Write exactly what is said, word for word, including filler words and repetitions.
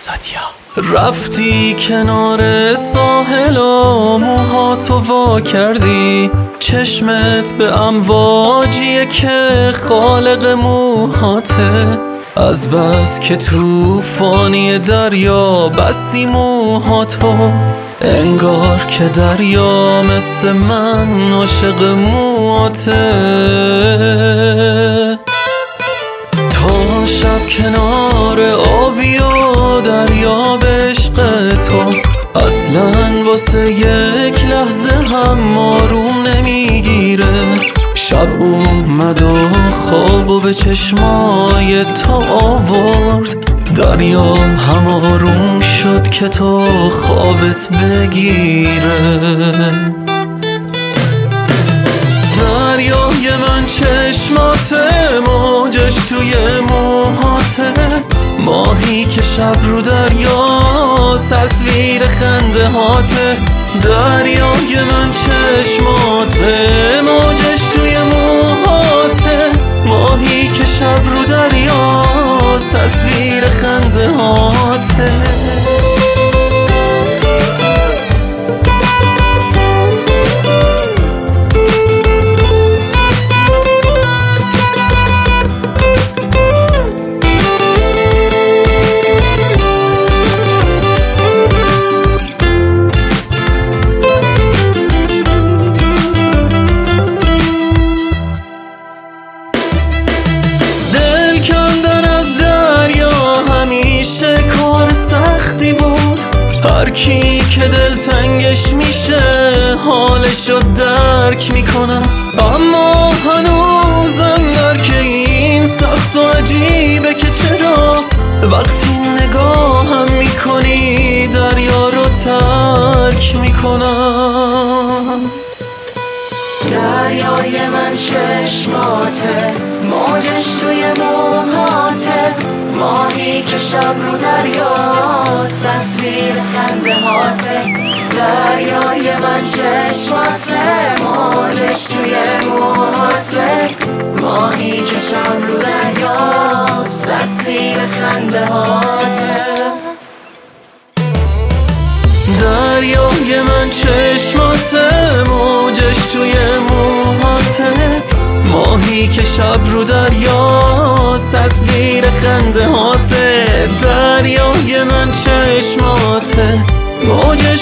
رفتی کنار ساحل و موهاتو وا کردی، چشمت به امواجیه که خالق موهاته. از بس که توفانی دریا بستی موهاتو، انگار که دریا مثل من عاشق موهاته. تا شب کنار آبی و دریا به عشق تو، اصلا واسه یک لحظه هم آروم نمیگیره. شب اومد و خواب و به چشمای تو آورد، دریا هم آروم شد که تو خوابت بگیره. دریای من چشماته، موجش توی موهاته، ماهی که شب رو دریا تصویر خنده هاته. دریای من چشماته، موجش توی موهاته، ماهی که شب رو دریا تصویر خنده هاته. هرکی که دلتنگش میشه حالشو درک میکنم، اما هنوزم درک این سخت و عجیبه که چرا وقتی نگاهم میکنی دریا رو ترک میکنم. دریای من چشماته، موجش توی موهاته، ماهی که شب رو دریا تصویر خنده هاته. دریای من چشماته، موجش توی موهاته، ماهی که شب رو دریا تصویر خنده هاته. دریای من چشماته، موجش توی موهاته، ماهی که شب رو دریا تصویر خنده هاته. دریای من چشماته، موجش